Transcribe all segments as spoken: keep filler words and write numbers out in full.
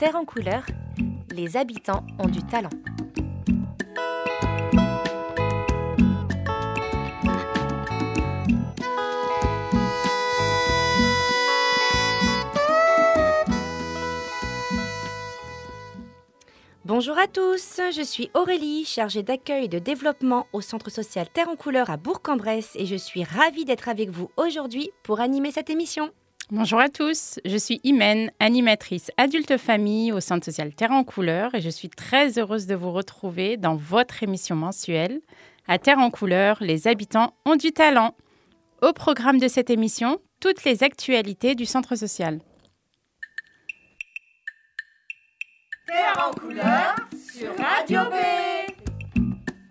Terre en couleur, les habitants ont du talent. Bonjour à tous, je suis Aurélie, chargée d'accueil et de développement au Centre social Terre en couleur à Bourg-en-Bresse et je suis ravie d'être avec vous aujourd'hui pour animer cette émission. Bonjour à tous, je suis Imen, animatrice adulte famille au Centre social Terre en couleur et je suis très heureuse de vous retrouver dans votre émission mensuelle. À Terre en couleur, les habitants ont du talent. Au programme de cette émission, toutes les actualités du centre social. Terre en couleur sur Radio B.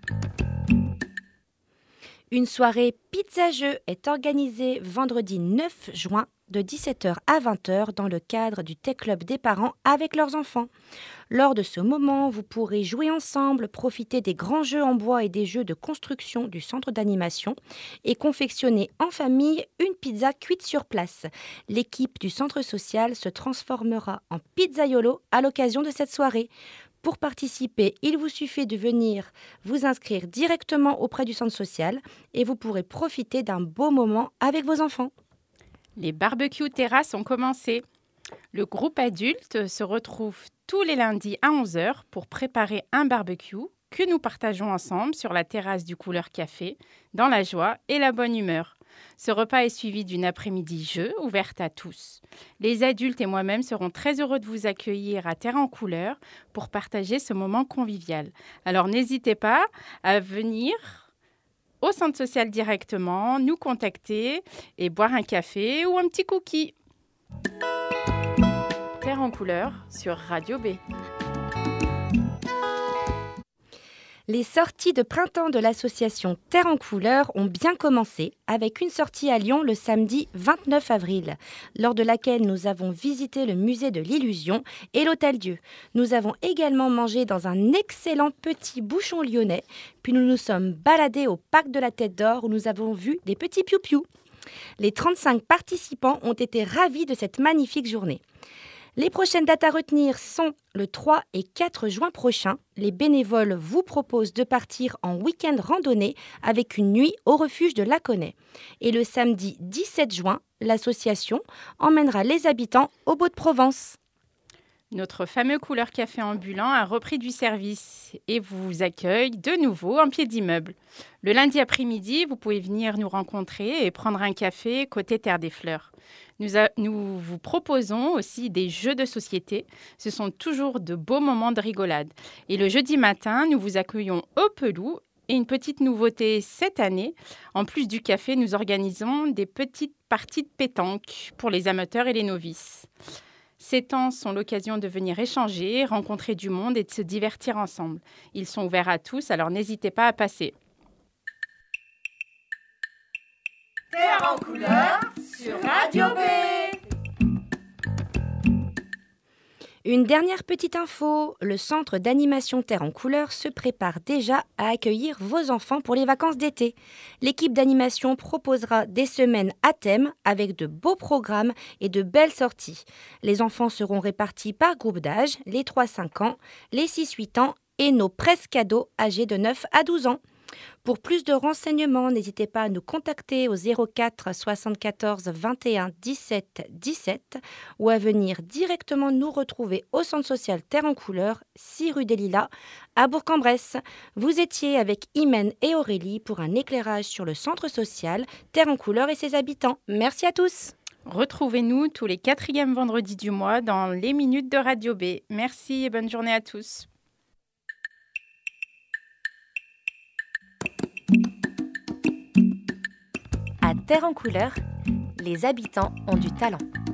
Une soirée pizza-jeu est organisée vendredi neuf juin de dix-sept heures à vingt heures dans le cadre du Tech Club des parents avec leurs enfants. Lors de ce moment, vous pourrez jouer ensemble, profiter des grands jeux en bois et des jeux de construction du centre d'animation et confectionner en famille une pizza cuite sur place. L'équipe du centre social se transformera en pizzaiolo à l'occasion de cette soirée. Pour participer, il vous suffit de venir vous inscrire directement auprès du centre social et vous pourrez profiter d'un beau moment avec vos enfants. Les barbecues terrasses ont commencé. Le groupe adulte se retrouve tous les lundis à onze heures pour préparer un barbecue que nous partageons ensemble sur la terrasse du Couleur Café, dans la joie et la bonne humeur. Ce repas est suivi d'une après-midi jeu ouverte à tous. Les adultes et moi-même serons très heureux de vous accueillir à Terre en couleur pour partager ce moment convivial. Alors n'hésitez pas à venir au centre social directement, nous contacter et boire un café ou un petit cookie. Terre en couleur sur Radio B. Les sorties de printemps de l'association Terre en couleur ont bien commencé avec une sortie à Lyon le samedi vingt-neuf avril, lors de laquelle nous avons visité le musée de l'Illusion et l'Hôtel Dieu. Nous avons également mangé dans un excellent petit bouchon lyonnais, puis nous nous sommes baladés au parc de la Tête d'Or où nous avons vu des petits piou-piou. Les trente-cinq participants ont été ravis de cette magnifique journée. Les prochaines dates à retenir sont le trois et quatre juin prochain. Les bénévoles vous proposent de partir en week-end randonnée avec une nuit au refuge de Laconais. Et le samedi dix-sept juin, l'association emmènera les habitants au Beau de Provence. Notre fameux Couleur Café ambulant a repris du service et vous accueille de nouveau en pied d'immeuble. Le lundi après-midi, vous pouvez venir nous rencontrer et prendre un café côté Terre des Fleurs. Nous, a, nous vous proposons aussi des jeux de société. Ce sont toujours de beaux moments de rigolade. Et le jeudi matin, nous vous accueillons au Pelou. Et une petite nouveauté cette année, en plus du café, nous organisons des petites parties de pétanque pour les amateurs et les novices. Ces temps sont l'occasion de venir échanger, rencontrer du monde et de se divertir ensemble. Ils sont ouverts à tous, alors n'hésitez pas à passer. Terre en couleur sur Radio B. Une dernière petite info, le centre d'animation Terre en couleur se prépare déjà à accueillir vos enfants pour les vacances d'été. L'équipe d'animation proposera des semaines à thème avec de beaux programmes et de belles sorties. Les enfants seront répartis par groupe d'âge, les trois à cinq ans, les six à huit ans et nos presque-ados âgés de neuf à douze ans. Pour plus de renseignements, n'hésitez pas à nous contacter au zéro quatre soixante-quatorze vingt et un dix-sept dix-sept ou à venir directement nous retrouver au centre social Terre en couleur, six rue des Lilas, à Bourg-en-Bresse. Vous étiez avec Imen et Aurélie pour un éclairage sur le centre social Terre en couleur et ses habitants. Merci à tous. Retrouvez-nous tous les quatrièmes vendredis du mois dans les minutes de Radio B. Merci et bonne journée à tous. À Terre en couleur, les habitants ont du talent.